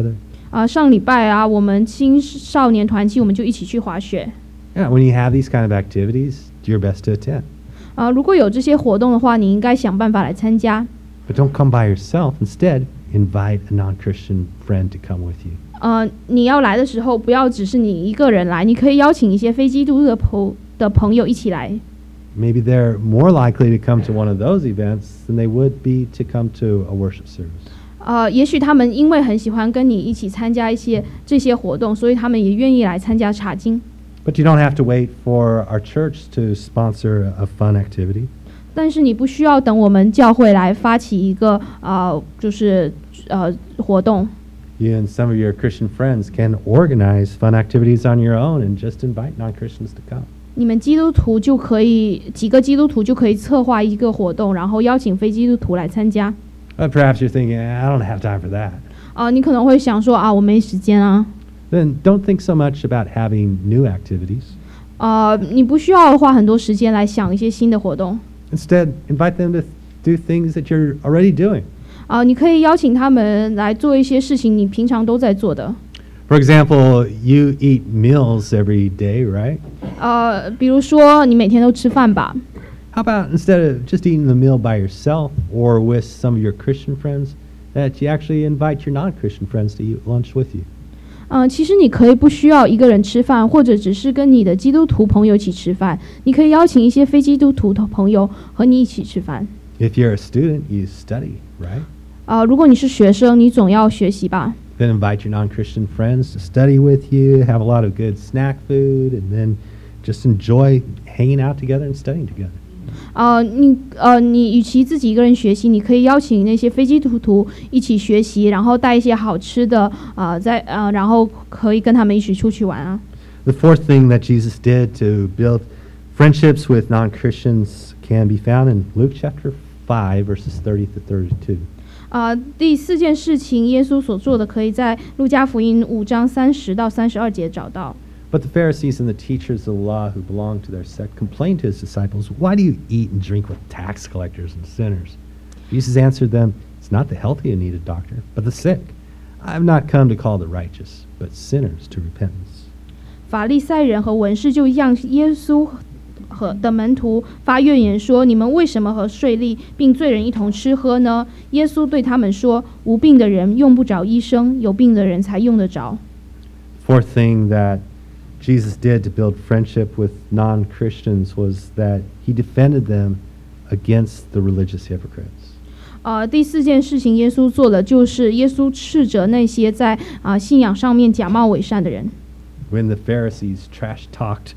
[SPEAKER 2] 啊、上礼拜啊，我们青少年团契我们就一起去滑雪。
[SPEAKER 3] Yeah, when you have these kind of activities, do your best to attend.
[SPEAKER 2] 啊、如果有这些活动的话，你应该想办法来参加。
[SPEAKER 3] But don't come by yourself. Instead, invite a non-Christian friend to come with you.
[SPEAKER 2] 呃，你要来的时候，不要只是你一个人来，你可以邀请一些非基督的朋的朋友一起来。
[SPEAKER 3] Maybe they're more likely to come to one of those events than they would be to come to a worship service.
[SPEAKER 2] 呃，也许他们因为很喜欢跟你一起参加一些这些活动，所以他们也愿意来参加查经。
[SPEAKER 3] But you don't have to wait for our church to sponsor a fun activity.
[SPEAKER 2] 但是你不需要等我们教会来发起一个呃，就是呃活动。
[SPEAKER 3] You and some of your Christian friends can organize fun activities on your own and just invite non-Christians to come.
[SPEAKER 2] 你们基督徒就可以几个基督徒就可以策划一个活动，然后邀请非基督徒来参加。
[SPEAKER 3] But perhaps you're thinking, I don't have time for that.
[SPEAKER 2] 啊、你可能会想说啊，我没时间啊。
[SPEAKER 3] Then don't think so much about having new activities.
[SPEAKER 2] 呃，你不需要花很多时间来想一些新的活动。
[SPEAKER 3] Instead, invite them to do things that you're already doing.
[SPEAKER 2] 啊、你可以邀请他们来做一些事情，你平常都在做的。
[SPEAKER 3] For example, you eat meals every day, right?
[SPEAKER 2] 呃，比如说你每天都吃饭吧。
[SPEAKER 3] How about instead of just eating the meal by yourself or with some of your Christian friends, that you actually invite your non-Christian friends to eat lunch with you?
[SPEAKER 2] 嗯、其实你可以不需要一个人吃饭，或者只是跟你的基督徒朋友一起吃饭。你可以邀请一些非基督徒的朋友和你一起吃饭。
[SPEAKER 3] If you're a student, you study, right?
[SPEAKER 2] 呃，如果你是学生，你总要学习吧。
[SPEAKER 3] Then invite your non-Christian friends to study with you, have a lot of good snack food, and then just enjoy hanging out together and studying together.
[SPEAKER 2] 呃，你呃，你与其自己一个人学习，你可以邀请那些非基督徒一起学习，然后带一些好吃的，呃，在呃，然后可以跟他们一起出去玩啊。
[SPEAKER 3] The fourth thing that Jesus did to build friendships with non-Christians can be found in Luke chapter five, verses thirty to thirty-two.
[SPEAKER 2] 呃，第四件事情，耶稣所做的，可以在路加福音五章三十到三十二节找到。
[SPEAKER 3] But the Pharisees and the teachers of the law who belonged to their sect complained to his disciples, "Why do you eat and drink with tax collectors and sinners?" Jesus answered them, "It's not the healthy who need a doctor, but the sick. I have not come to call the righteous, but sinners to repentance."
[SPEAKER 2] 法利赛人和文士就向耶稣和的门徒发怨言说：“你们为什么和税吏并罪人一同吃喝呢？”耶稣对他们说：“无病的人用不着医生，有病的人才用得着。”
[SPEAKER 3] Fourth thing that Jesus did to build friendship with non-Christians was that he defended them against the religious hypocrites.
[SPEAKER 2] 呃，第四件事情，耶稣做的就是耶稣斥责那些在啊、呃、信仰上面假冒伪善的人。
[SPEAKER 3] When the Pharisees trash-talked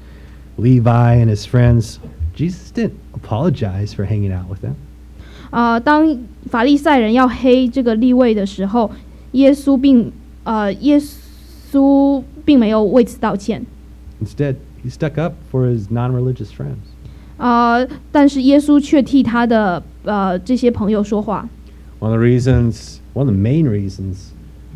[SPEAKER 3] Levi and his friends, Jesus didn't apologize for hanging out with them.
[SPEAKER 2] 啊、当法利赛人要黑这个利未的时候，耶稣并呃耶稣并没有为此道歉。
[SPEAKER 3] Instead, he stuck up for his non-religious friends.
[SPEAKER 2] 呃，但是耶稣却替他的呃这些朋友说话。
[SPEAKER 3] One of the reasons, one of the main reasons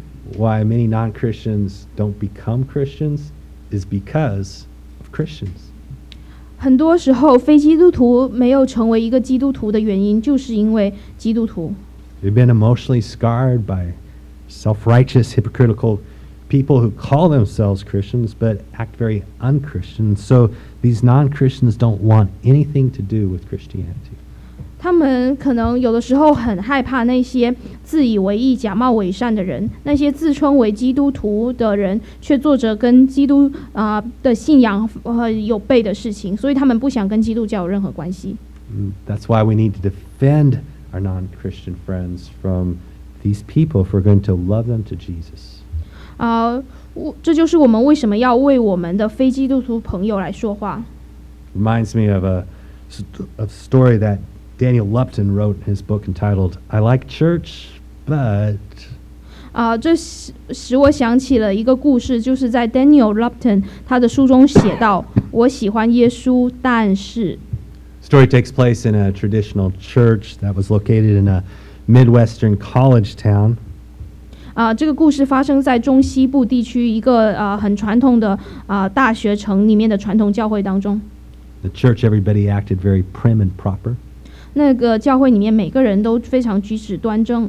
[SPEAKER 3] why many non-Christians don't become Christians is because of Christians.
[SPEAKER 2] 很多时候，非基督徒没有成为一个基督徒的原因，就是因为基督徒。
[SPEAKER 3] They've been emotionally scarred by self-righteous, hypocritical people who call themselves Christians but act very unchristian. So these non-Christians don't want anything to do with Christianity.
[SPEAKER 2] 他们可能有的时候很害怕那些自以为意、假冒伪善的人，那些自称为基督徒的人，却做着跟基督啊、呃、的信仰呃有悖的事情，所以他们不想跟基督教有任何关系。
[SPEAKER 3] And that's why we need to defend our non-Christian friends from these people if we're going to love them to Jesus.
[SPEAKER 2] 啊、我这就是我们为什么要为我们的非基督徒朋友来说话。
[SPEAKER 3] Reminds me of a, st- a story that Daniel Lupton wrote in his book entitled, I Like Church, but...
[SPEAKER 2] 啊、这使使我想起了一个故事，就是在 Daniel Lupton 他的书中写道：“我喜欢耶稣，但是。”
[SPEAKER 3] Story takes place in a traditional church that was located in a Midwestern college town.
[SPEAKER 2] 啊、这个故事发生在中西部地区一个啊、很传统的啊、大学城里面的传统教会当中。
[SPEAKER 3] The church, everybody acted very prim and proper.
[SPEAKER 2] 那个教会里面每个人都非常举止端正。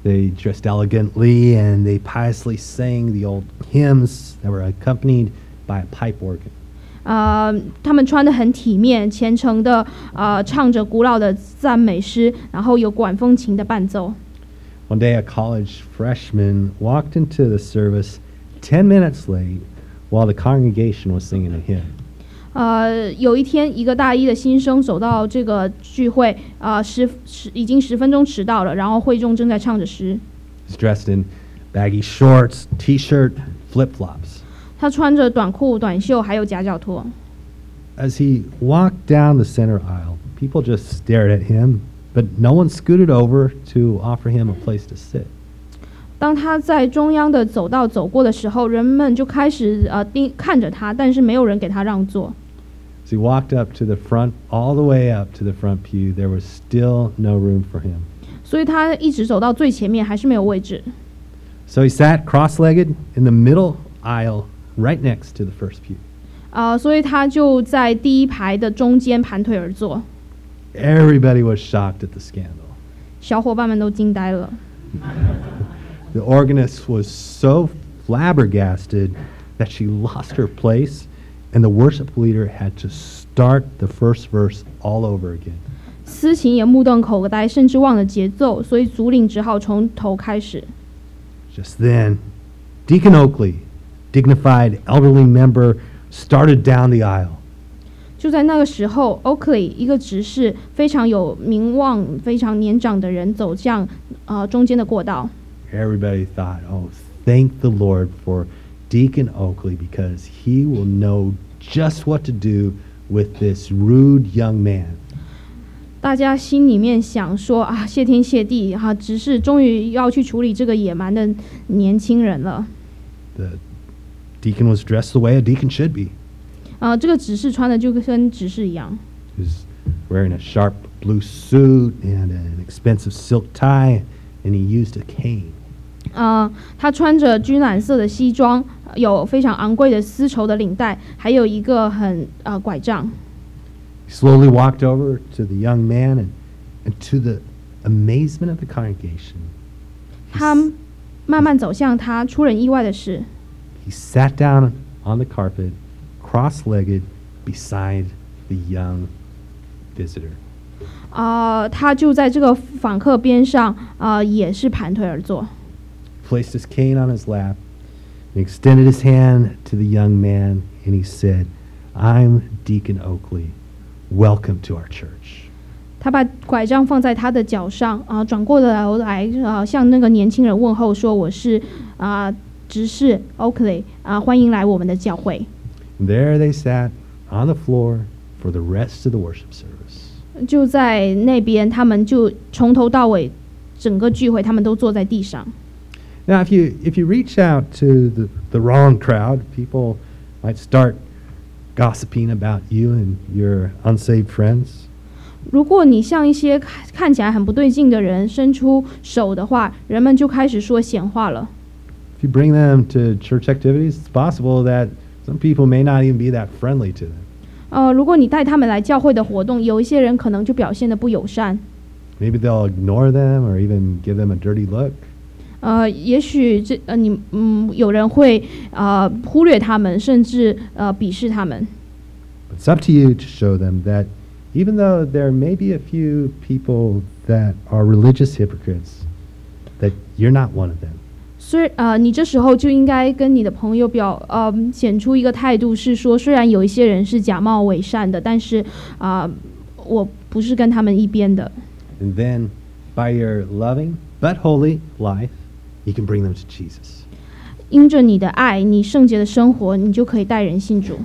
[SPEAKER 3] They dressed elegantly and they piously sang the old hymns that were accompanied by a pipe organ.
[SPEAKER 2] 呃，他们穿得很体面，虔诚的呃唱着古老的赞美诗，然后有管风琴的伴奏。
[SPEAKER 3] One day, a college freshman walked into the service ten minutes late while the congregation was singing a hymn.
[SPEAKER 2] 呃，有一天，一个大一的新生走到这个聚会，呃，十十已经十分钟迟到了，然后会众正在唱着诗。
[SPEAKER 3] He's dressed in baggy shorts, t-shirt, flip-flops.
[SPEAKER 2] 他穿着短裤、短袖，还有夹脚拖。
[SPEAKER 3] As he walked down the center aisle, people just stared at him, but no one scooted over to offer him a place to sit.
[SPEAKER 2] 当他在中央的走道走过的时候，人们就开始呃盯看着他，但是没有人给他让座。
[SPEAKER 3] As he walked up to the front, all the way up to the front pew, there was still no room for him.
[SPEAKER 2] 所以他一直走到最前面，还是没有位置。
[SPEAKER 3] So he sat cross-legged in the middle aisle, right next to the first pew.
[SPEAKER 2] 啊、所以他就在第一排的中间盘腿而坐。
[SPEAKER 3] Everybody was shocked at the scandal.
[SPEAKER 2] 小伙伴们都惊呆了。
[SPEAKER 3] The organist was so flabbergasted that she lost her place, and the worship leader had to start the first verse all over again.
[SPEAKER 2] 司琴也目瞪口呆，甚至忘了节奏，所以组领只好从头开始。
[SPEAKER 3] Just then, Deacon Oakley, dignified elderly member, started down the aisle.
[SPEAKER 2] 就在那个时候 ，Oakley 一个执事非常有名望、非常年长的人走向呃中间的过道。
[SPEAKER 3] Everybody thought, oh, thank the Lord for Deacon Oakley because he will know just what to do with this rude young man.
[SPEAKER 2] 大家心里面想说啊，谢天谢地哈、啊，执事终于要去处理这个野蛮的年轻人了。
[SPEAKER 3] The deacon was dressed the way a deacon should be.
[SPEAKER 2] 啊，这个执事穿的就跟执事一样。
[SPEAKER 3] He was wearing a sharp blue suit and an expensive silk tie, and he used a cane.
[SPEAKER 2] 啊，他穿着军蓝色的西装，有非常昂贵的丝绸的领带，还有一个很呃拐杖。
[SPEAKER 3] He slowly walked over to the young man, and, and to the amazement of the congregation,
[SPEAKER 2] 他慢慢走向他，出人意外的是，
[SPEAKER 3] he sat down on the carpet, cross-legged, beside the young visitor.
[SPEAKER 2] 啊、他就在这个访客边上，啊、也是盘腿而坐。
[SPEAKER 3] Placed his cane on his lap, and extended his hand to the young man, and he said, "I'm Deacon Oakley. Welcome to our church."
[SPEAKER 2] 他把拐杖放在他的脚上，啊、转过头来，啊、向那个年轻人问候说：“我是啊、执事 Oakley， 啊、欢迎来我们的教会。”
[SPEAKER 3] And there they sat on the floor for the rest of the worship service.
[SPEAKER 2] 就在那边，他们就从头到尾，整个聚会他们都坐在地上。
[SPEAKER 3] Now, if you if you reach out to the, the wrong crowd, people might start gossiping about you and your unsaved friends.
[SPEAKER 2] 如果你向一些看看起来很不对劲的人伸出手的话，人们就开始说闲话了。
[SPEAKER 3] If you bring them to church activities, it's possible that some people may not even be that friendly to them.
[SPEAKER 2] 呃，如果你带他们来教会的活动，有一些人可能就表现得不友善。
[SPEAKER 3] Maybe they'll ignore them or even give them a dirty look.
[SPEAKER 2] 呃，也许这呃你嗯有人会呃忽略他们，甚至呃鄙视他们。
[SPEAKER 3] But it's up to you to show them that even though there may be a few people that are religious hypocrites, that you're not one of them.
[SPEAKER 2] 虽呃你这时候就应该跟你的朋友表呃显出一个态度，是说虽然有一些人是假冒伪善的，但是啊、呃、我不是跟他们一边的。
[SPEAKER 3] And then, by your loving but holy life, you can bring them to Jesus.
[SPEAKER 2] 因着你的爱，你圣洁的生活，你就可以带人信主。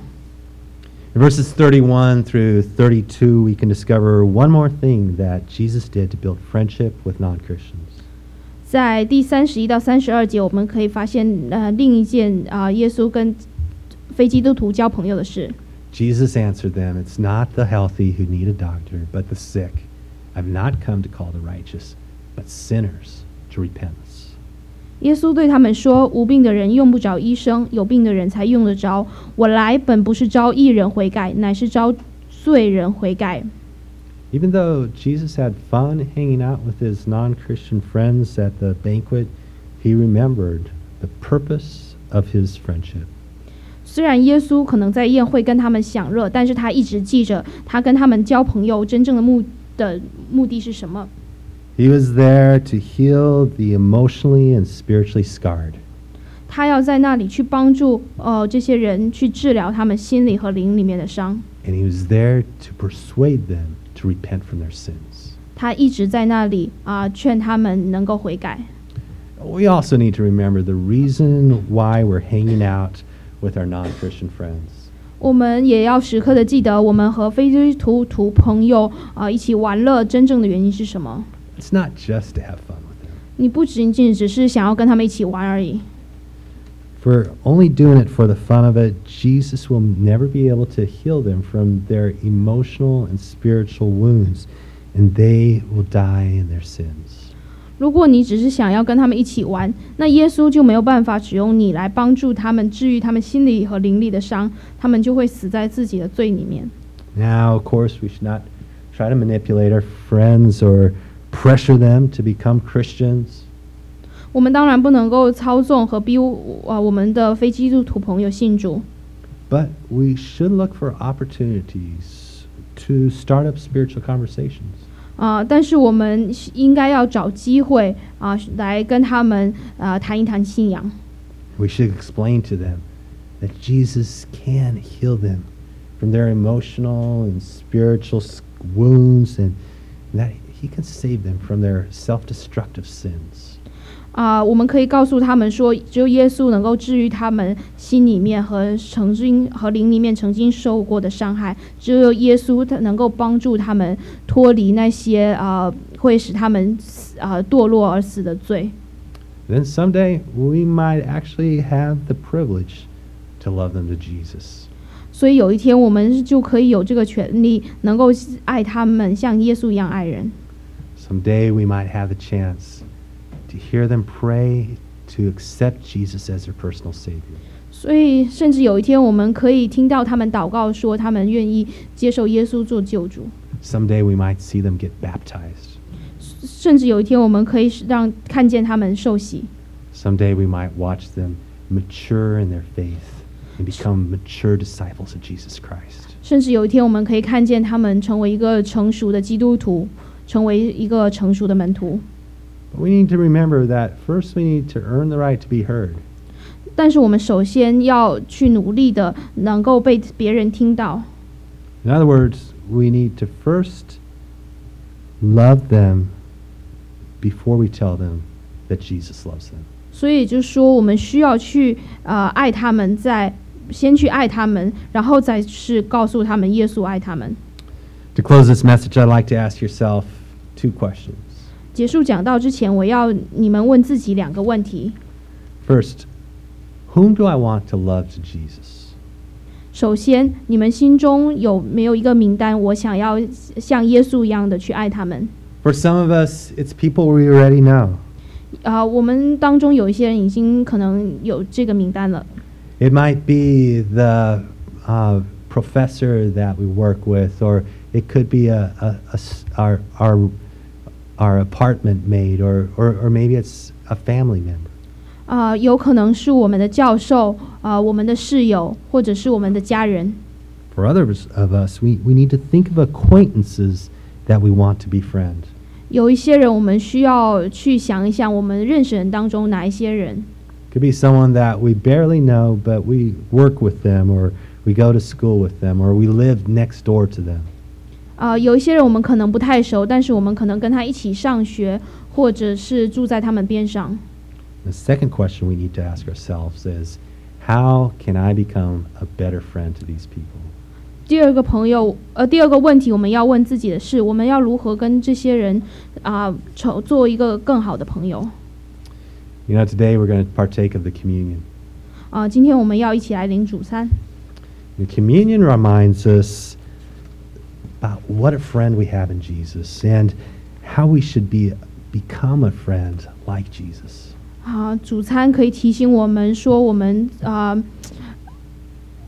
[SPEAKER 3] In verses thirty-one through thirty-two, we can discover one more thing that Jesus did to build friendship with non-Christians.
[SPEAKER 2] 在第三十一到三十二节，我们可以发现呃另一件啊、呃、耶稣跟非基督徒交朋友的事。
[SPEAKER 3] Jesus answered them, "It's not the healthy who need a doctor, but the sick. I've not come to call the righteous, but sinners to repentance."
[SPEAKER 2] 耶稣对他们说：“无病的人用不着医生，有病的人才用得着。我来本不是招义人悔改，乃是招罪人悔改。”
[SPEAKER 3] Even though Jesus had fun hanging out with his non-Christian friends at the banquet, he remembered the purpose of his friendship.
[SPEAKER 2] 虽然耶稣可能在宴会跟他们享乐，但是他一直记着他跟他们交朋友真正的目的目的是什么。
[SPEAKER 3] He was there to heal the emotionally and spiritually scarred.
[SPEAKER 2] 他要在那里去帮助呃这些人去治疗他们心里和灵里面的伤。
[SPEAKER 3] And he was there to persuade them to repent from their sins.
[SPEAKER 2] 他一直在那里啊、呃、劝他们能够悔改。
[SPEAKER 3] We also need to remember the reason why we're hanging out with our non-Christian friends.
[SPEAKER 2] 我们也要时刻的记得，我们和非基督徒朋友啊、呃、一起玩乐，真正的原因是什么？
[SPEAKER 3] It's not just to have fun with them.
[SPEAKER 2] 你不仅仅只是想要跟他们一起玩而已。
[SPEAKER 3] If we're only doing it for the fun of it, Jesus will never be able to heal them from their emotional and spiritual wounds, and they will die in their sins.
[SPEAKER 2] 如果你只是想要跟他们一起玩，那耶稣就没有办法使用你来帮助他们治愈他们心理和灵里的伤，他们就会死在自己的罪里面。
[SPEAKER 3] Now, of course, we should not try to manipulate our friends or pressure them to become Christians.
[SPEAKER 2] 我们当然不能够操纵和逼呃我们的非基督徒朋友信主，
[SPEAKER 3] But we should look for opportunities to start up spiritual conversations.
[SPEAKER 2] 啊、呃，但是我们应该要找机会啊、呃，来跟他们啊、呃、谈一谈信仰。
[SPEAKER 3] We should explain to them that Jesus can heal them from their emotional and spiritual wounds, and that he can save them from their self-destructive sins.
[SPEAKER 2] 啊、呃，我们可以告诉他们说，只有耶稣能够治愈他们心里面和曾经和灵里面曾经受过的伤害，只有耶稣他能够帮助他们脱离那些啊、呃、会使他们啊、呃、堕落而死的罪。
[SPEAKER 3] Then someday we might actually have the privilege to love them to Jesus.
[SPEAKER 2] 所以有一天我们就可以有这个权利，能够爱他们，像耶稣一样爱人。
[SPEAKER 3] Someday we might have the chance to hear them pray to accept Jesus as their personal Savior.
[SPEAKER 2] 所以，甚至有一天，我们可以听到他们祷告说，他们愿意接受耶稣做救主。
[SPEAKER 3] Someday we might see them get baptized.
[SPEAKER 2] 甚至有一天，我们可以让看见他们受洗。
[SPEAKER 3] Someday we might watch them mature in their faith and become mature disciples of Jesus Christ.
[SPEAKER 2] 甚至有一天，我们可以看见他们成为一个成熟的基督徒，成为一个成熟的门徒。
[SPEAKER 3] But we need to remember that first we need to earn the right to be heard.
[SPEAKER 2] 但是我们首先要去努力的，能够被别人听到。
[SPEAKER 3] In other words, we need to first love them before we tell them that Jesus loves them.
[SPEAKER 2] 所以就是说，我们需要去呃爱他们，在先去爱他们，然后再是告诉他们耶稣爱他们。
[SPEAKER 3] To close this message, I'd like to ask yourself two questions.
[SPEAKER 2] 结束讲道之前，我要你们问自己两个问题。
[SPEAKER 3] First, whom do I want to love to Jesus?
[SPEAKER 2] 首先，你们心中有没有一个名单？我想要像耶稣一样的去爱他们。
[SPEAKER 3] For some of us, it's people we already know.
[SPEAKER 2] 啊、呃，我们当中有一些人已经可能有这个名单了。
[SPEAKER 3] It might be the uh, professor that we work with, or it could be a, a, a s- our, our, our apartment mate, or, or, or maybe it's a family member.
[SPEAKER 2] 啊、呃，有可能是我们的教授，啊、呃，我们的室友，或者是我们的家人。
[SPEAKER 3] For others of us, we, we need to think of acquaintances that we want to befriend.
[SPEAKER 2] 有一些人，我们需要去想一想，我们认识人当中哪一些人。
[SPEAKER 3] Could be someone that we barely know, but we work with them, or we go to school with them, or we live next door to them.
[SPEAKER 2] 啊、呃，有一些人我们可能不太熟，但是我们可能跟他一起上学，或者是住在他们边上。
[SPEAKER 3] The second question we need to ask ourselves is, how can I become a better friend to these people?
[SPEAKER 2] 第二个朋友，呃，第二个问题我们要问自己的是，我们要如何跟这些人啊，成、呃、做一个更好的朋友。
[SPEAKER 3] You know, today we're going to partake of the communion.
[SPEAKER 2] 啊、呃，今天我们要一起来领主餐。
[SPEAKER 3] The communion reminds us about what a friend we have in Jesus and how we should be become a friend like Jesus.
[SPEAKER 2] 啊、主餐可以提醒我们说，我们啊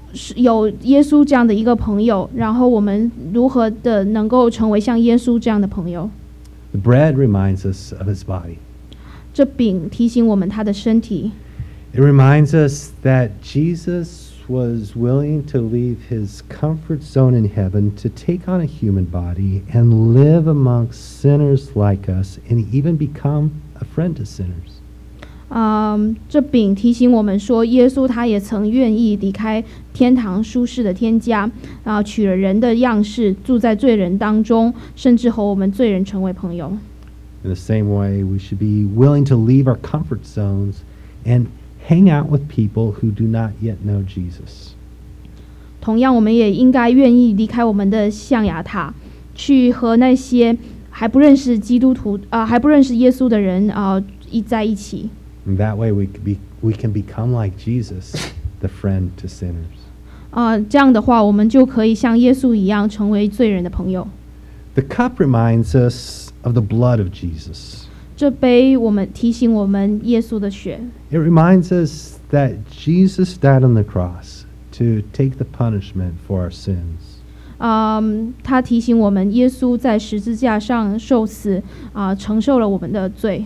[SPEAKER 2] 是有耶稣这样的一个朋友，然后我们如何的能够成为像耶稣这样的朋友。
[SPEAKER 3] The bread reminds us of his body.
[SPEAKER 2] 这饼提醒我们他的身体，
[SPEAKER 3] It reminds us that Jesus was willing to leave his comfort zone in heaven to take on a human body and live amongst sinners like us and even become a friend to sinners.
[SPEAKER 2] 嗯，这饼提醒我们说，耶稣他也曾愿意离开天堂舒适的天家，啊，取了人的样式，住在罪人当中，甚至和我们罪人成为朋友。
[SPEAKER 3] In the same way, we should be willing to leave our comfort zones and hang out with people who do not yet know Jesus.
[SPEAKER 2] 同样，我们也应该愿意离开我们的象牙塔，去和那些还不认识基督徒啊、呃，还不认识耶稣的人啊、呃，一在一起。
[SPEAKER 3] And that way, we can, be, we can become like Jesus, the friend to sinners.
[SPEAKER 2] 啊、呃，这样的话，我们就可以像耶稣一样，成为罪人的朋友。
[SPEAKER 3] The cup reminds us of the blood of Jesus.
[SPEAKER 2] 这杯我们提醒我们耶稣的血，
[SPEAKER 3] It reminds us that Jesus died on the cross to take the punishment for our sins.
[SPEAKER 2] 嗯，他提醒我们耶稣在十字架上受死，啊、承受了我们的罪。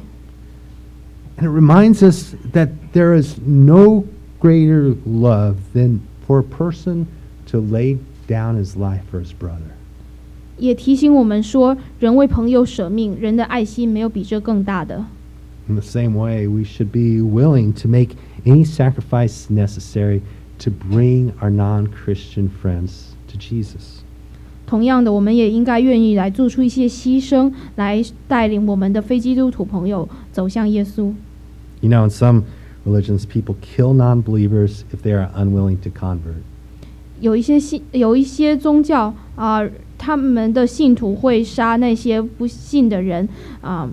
[SPEAKER 3] And it reminds us that there is no greater love than for a person to lay down his life for his brother.
[SPEAKER 2] 也提醒我们说，人为朋友舍命，人的爱心没有比这更大的。
[SPEAKER 3] In the same way, we should be willing to make any sacrifice necessary to bring our non-Christian friends to Jesus.
[SPEAKER 2] 同样的，我们也应该愿意来做出一些牺牲，来带领我们的非基督徒朋友走向耶稣。
[SPEAKER 3] You know, in some religions, people kill non-believers if they are unwilling to convert.
[SPEAKER 2] 有一些信，有一些宗教啊、呃，他们的信徒会杀那些不信的人啊。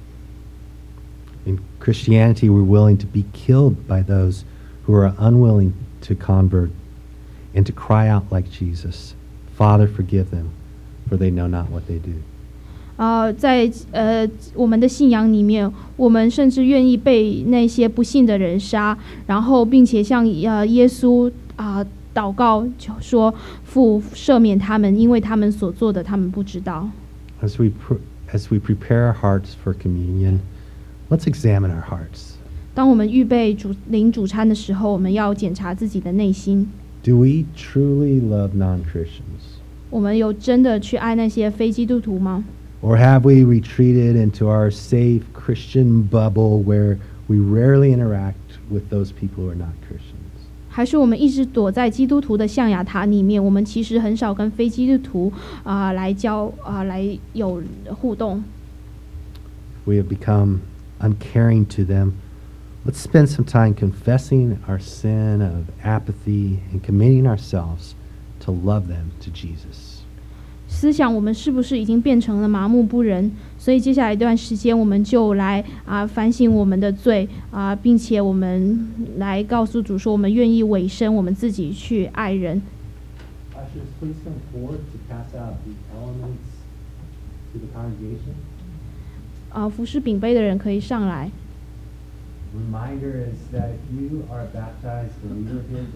[SPEAKER 3] In Christianity, we're willing to be killed by those who are unwilling to convert and to cry out like Jesus, Father, forgive them, for they know not what they do.
[SPEAKER 2] 啊、在呃我们的信仰里面，我们甚至愿意被那些不信的人杀，然后并且向呃耶稣啊、呃、祷告，就说父赦免他们，因为他们所做的他们不知道。
[SPEAKER 3] As we pr- as we prepare our hearts for communion, let's examine our hearts.
[SPEAKER 2] 当我们预备主领主餐的时候，我们要检查自己的内心，
[SPEAKER 3] Do we truly love non-Christians?
[SPEAKER 2] 我们有真的去爱那些非基督徒吗？
[SPEAKER 3] Or have we retreated into our safe Christian bubble where we rarely interact with those people who are not Christians?
[SPEAKER 2] 还是我们一直躲在基督徒的象牙塔里面？我们其实很少跟非基督徒啊、呃、来交啊、呃、来有互动。
[SPEAKER 3] We have become uncaring to them. Let's spend some time confessing our sin of apathy and committing ourselves to love them to Jesus.
[SPEAKER 2] 思想我们是不是已经变成了麻木不仁？所以接下来一段时间，我们就来啊、反省我们的罪啊、并且我们来告诉主说，我们愿意委身我们自己去爱人。
[SPEAKER 3] Ushers, please come forward to pass out the elements to the congregation.
[SPEAKER 2] 啊、服侍饼杯的人可以上来。
[SPEAKER 3] Reminder is that if you are a baptized believer here